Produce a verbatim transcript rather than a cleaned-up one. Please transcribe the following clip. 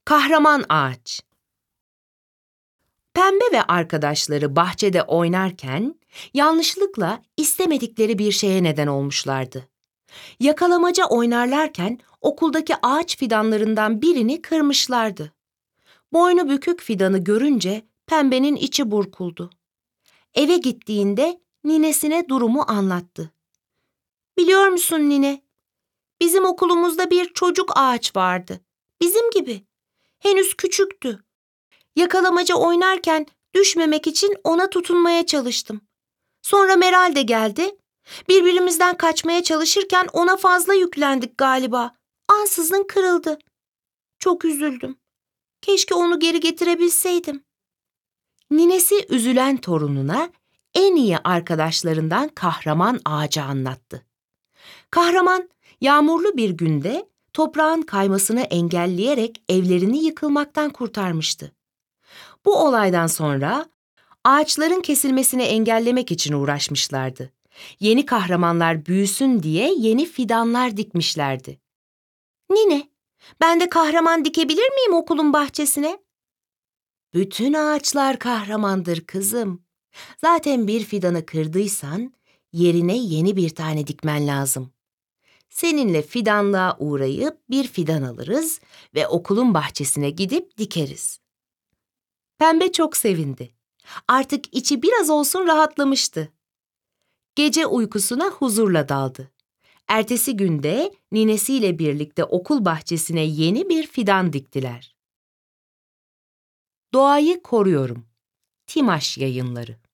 Kahraman ağaç. Pembe ve arkadaşları bahçede oynarken yanlışlıkla istemedikleri bir şeye neden olmuşlardı. Yakalamaca oynarlarken okuldaki ağaç fidanlarından birini kırmışlardı. Boynu bükük fidanı görünce Pembe'nin içi burkuldu. Eve gittiğinde ninesine durumu anlattı. "Biliyor musun nine? Bizim okulumuzda bir çocuk ağaç vardı. Bizim gibi. Henüz küçüktü. Yakalamaca oynarken düşmemek için ona tutunmaya çalıştım. Sonra Meral de geldi. Birbirimizden kaçmaya çalışırken ona fazla yüklendik galiba. Ansızın kırıldı. Çok üzüldüm. Keşke onu geri getirebilseydim." Ninesi üzülen torununa en iyi arkadaşlarından kahraman ağacı anlattı. Kahraman, yağmurlu bir günde toprağın kaymasını engelleyerek evlerini yıkılmaktan kurtarmıştı. Bu olaydan sonra ağaçların kesilmesini engellemek için uğraşmışlardı. Yeni kahramanlar büyüsün diye yeni fidanlar dikmişlerdi. "Nine, ben de kahraman dikebilir miyim okulun bahçesine?" "Bütün ağaçlar kahramandır kızım. Zaten bir fidanı kırdıysan yerine yeni bir tane dikmen lazım. Seninle fidanlığa uğrayıp bir fidan alırız ve okulun bahçesine gidip dikeriz." Pembe çok sevindi. Artık içi biraz olsun rahatlamıştı. Gece uykusuna huzurla daldı. Ertesi günde ninesiyle birlikte okul bahçesine yeni bir fidan diktiler. Doğayı koruyorum. Timaş Yayınları.